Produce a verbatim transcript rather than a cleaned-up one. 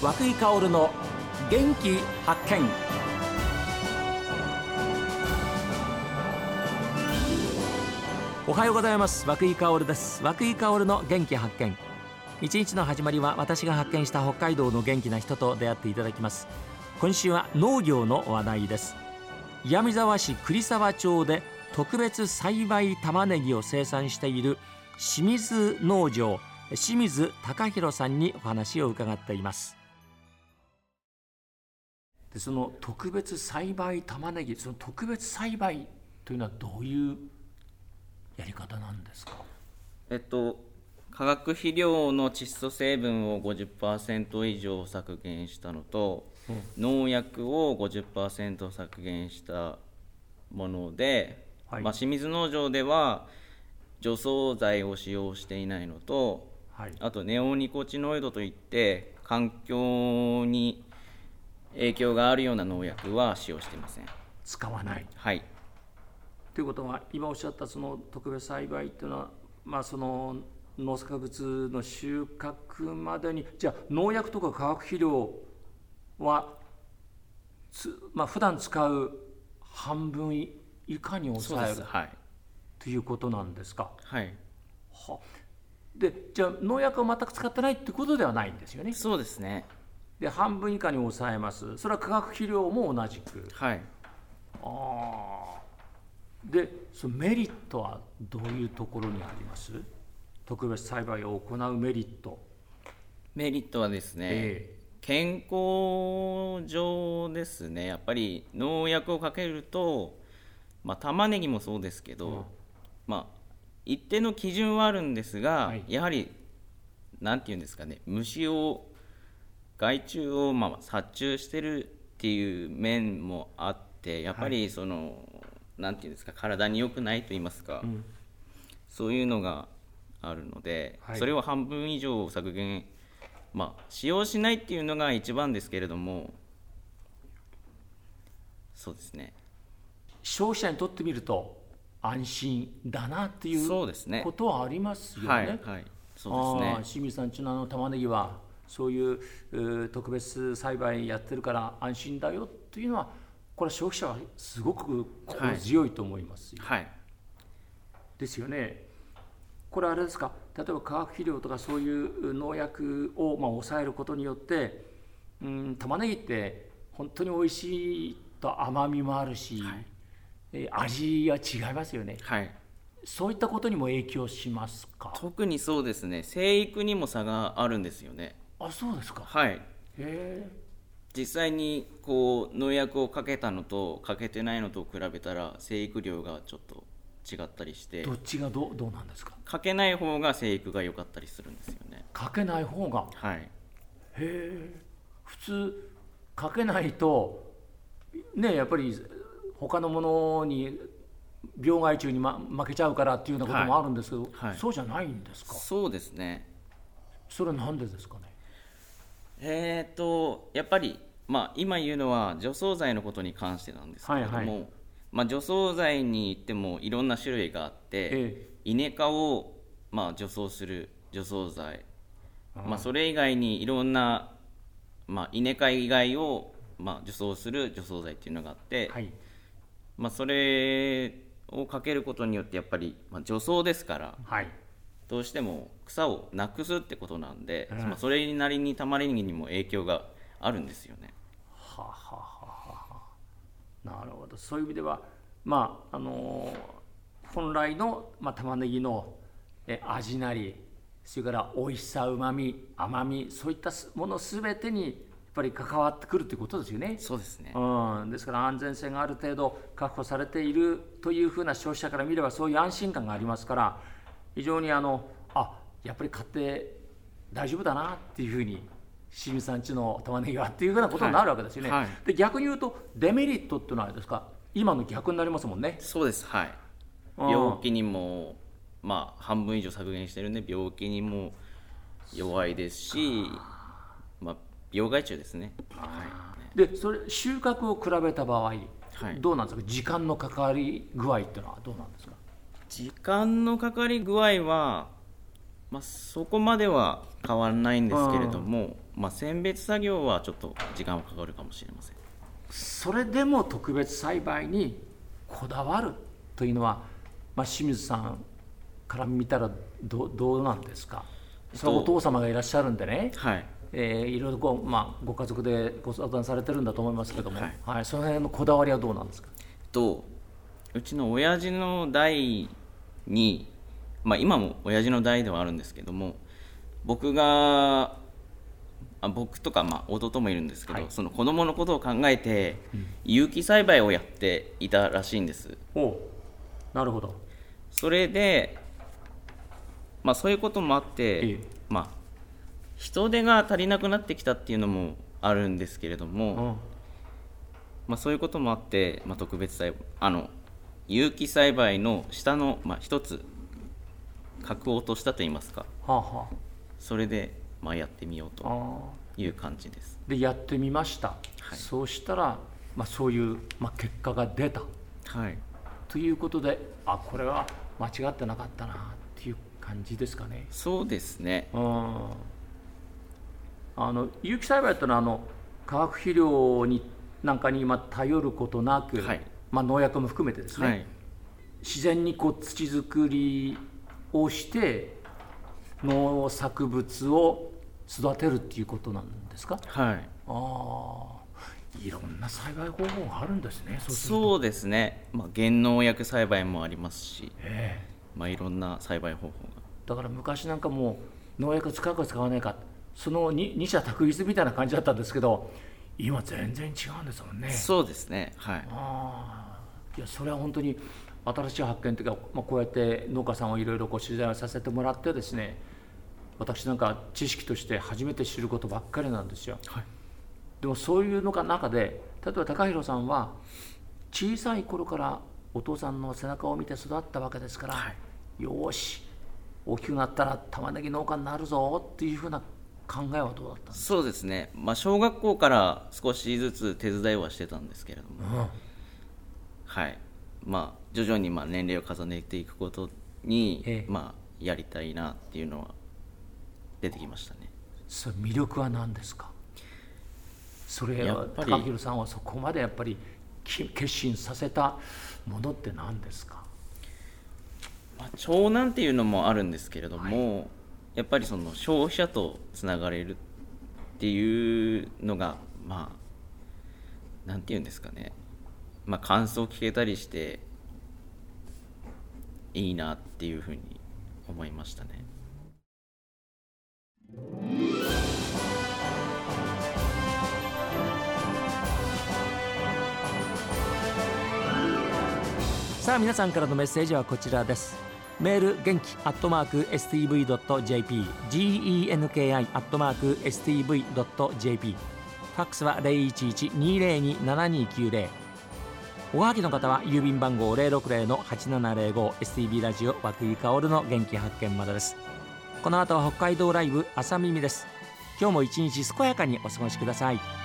涌井薫の元気発見。おはようございます。涌井薫です。涌井薫の元気発見。一日の始まりは私が発見した北海道の元気な人と出会っていただきます。今週は農業の話題です。岩見沢市栗沢町で特別栽培玉ねぎを生産している清水農場清水隆弘さんにお話を伺っています。でその特別栽培玉ねぎ、その特別栽培というのはどういうやり方なんですか？ えっと化学肥料の窒素成分を ごじゅっパーセント 以上削減したのと、うん、農薬を ごじゅっパーセント 削減したもので、はい、まあ、清水農場では除草剤を使用していないのと、はい、あとネオニコチノイドといって環境に影響があるような農薬は使用していません。 使わない。 はい。 ということは今おっしゃったその特別栽培というのは、まあ、その農作物の収穫までにじゃあ農薬とか化学肥料はつ、まあ、普段使う半分以下に抑える、はい、ということなんですか？ はい。 はでじゃあ農薬を全く使ってないってことではないんですよね？ そうですね。 で半分以下に抑えます。それは化学肥料も同じく。 はい。 あでそのメリットはどういうところにあります？特別栽培を行うメリット。 メリットはですね、えー、健康上ですね。やっぱり農薬をかけると、まあ、玉ねぎもそうですけど、うん、まあ一定の基準はあるんですが、はい、やはりなんていうんですかね、虫を害虫をまあ殺虫してるっていう面もあって、やっぱりその、はい、なんていうんですか、体に良くないと言いますか、うん、そういうのがあるので、はい、それを半分以上削減、まあ使用しないっていうのが一番ですけれども、そうですね。 消費者にとってみると安心だなっていうことはありますよね。 はいはい、そうですね。 清水さんちのあの玉ねぎはそういう特別栽培やってるから安心だよというのは、これは消費者はすごく心強いと思いますよ、 はいはい、 ですよね。これあれですか、例えば化学肥料とかそういう農薬をまあ抑えることによって、うん、玉ねぎって本当に美味しいと甘みもあるし、はい、味は違いますよね、 はい、 そういったことにも影響しますか？ 特にそうですね。生育にも差があるんですよね。 あ、そうですか。 はい。 へー実際にこう農薬をかけたのとかけてないのと比べたら生育量がちょっと違ったりして。 どっちが ど, どうなんですか？ かけない方が生育が良かったりするんですよね。 かけない方が。 はい。 へえ。普通かけないとね、やっぱり他のものに病害虫に、ま、負けちゃうからっていうようなこともあるんですけど、はいはい、そうじゃないんですか？ そうですね。 それはなんでですかね？ えーとやっぱり、まあ、今言うのは除草剤のことに関してなんですけれども、はいはい、まあ、除草剤に言ってもいろんな種類があって、ええ、稲科を、まあ、除草する除草剤、まあ、それ以外にいろんな、まあ、稲科以外を、まあ、除草する除草剤っていうのがあって、はい、まあ、それをかけることによってやっぱり、まあ、除草ですから、はい、どうしても草をなくすってことなんで、うん、まあ、それなりに玉ねぎにも影響があるんですよね。 はははは。なるほど。そういう意味では、まああのー、本来の、まあ、玉ねぎのえ味なり、それから美味しさ、うまみ、甘み、そういったものすべてにやっぱり関わってくるということですよね。 そうですね、 うん、ですから安全性がある程度確保されているというふうな消費者から見ればそういう安心感がありますから、非常にあのあやっぱり買って大丈夫だなっていうふうに清水さんちの玉ねぎはっていうふうなことになるわけですよね、はいはい、で逆に言うとデメリットっていうのはあれですか、今の逆になりますもんね。 そうです、はい、病気にも、まあ、半分以上削減してるんで病気にも弱いですし、まあ、病害虫ですね、 はい、でそれ収穫を比べた場合、はい、どうなんですか？時間のかかり具合っていうのはどうなんですか？ 時間のかかり具合はまあ、そこまでは変わらないんですけれども、まあ、選別作業はちょっと時間はかかるかもしれません。 それでも特別栽培にこだわるというのは、まあ、清水さんから見たら ど, どうなんですか。そのお父様がいらっしゃるんでね、 はいえー、いろいろご、まあ、ご家族でご相談されてるんだと思いますけども、はいはい、その辺のこだわりはどうなんですか。 とうちの親父の代に、まあ、今も親父の代ではあるんですけども、僕があ僕とか、まあ、弟もいるんですけど、はい、その子供のことを考えて、うん、有機栽培をやっていたらしいんです。 おなるほど。 それで、まあ、そういうこともあって、ええ、まあ、人手が足りなくなってきたっていうのもあるんですけれども、うん、まあ、そういうこともあって、まあ、特別栽培あの有機栽培の下の、まあ、一つ格を落としたといいますか、はあはあ、それで、まあ、やってみようという感じです。 でやってみました、はい、そうしたら、まあ、そういう、まあ、結果が出た、はい、ということで、あこれは間違ってなかったなっていう感じですかね。 そうですね。うん、 あの有機栽培というのはあの化学肥料になんかに今頼ることなく、はい、まあ、農薬も含めてですね、はい、自然にこう土作りをして農作物を育てるっていうことなんですか。はい。ああ、いろんな栽培方法があるんですね。 そうすると。そうですね、まあ、原農薬栽培もありますし、えーまあ、いろんな栽培方法が。 だから昔なんかもう農薬使うか使わないか、その 2, 二者択一みたいな感じだったんですけど、今全然違うんですもんね。 そうですね、はい。 あいやそれは本当に新しい発見というか、まあ、こうやって農家さんをいろいろ取材をさせてもらってですね、私なんか知識として初めて知ることばっかりなんですよ、はい、でもそういうのが中で、例えば高弘さんは小さい頃からお父さんの背中を見て育ったわけですから、はい、よし大きくなったら玉ねぎ農家になるぞっていうふうな考えはどうだったんですか。 そうですね、まあ、小学校から少しずつ手伝いはしてたんですけれども、うん、はい、まあ、徐々にまあ年齢を重ねていくことに、ええ、まあ、やりたいなっていうのは出てきましたね。 それ魅力は何ですか。それは高弘さんはそこまでやっぱり決心させたものって何ですか。 まあ、長男っていうのもあるんですけれども、はい、やっぱりその消費者とつながれるっていうのが、まあなんていうんですかね、まあ、感想を聞けたりしていいなっていうふうに思いましたね。 さあ皆さんからのメッセージはこちらです。メール元気アットマーク エスティーブイドットジェーピー genki アットマーク エスティーブイドットジェーピー ファックスは ゼロいちいち にーゼロに ななにきゅうゼロ。おはぎの方は郵便番号 ゼロろくゼロ のはちななゼロご エスティービー ラジオ和久井薫の元気発見までです。この後は北海道ライブ朝耳です。今日も一日健やかにお過ごしください。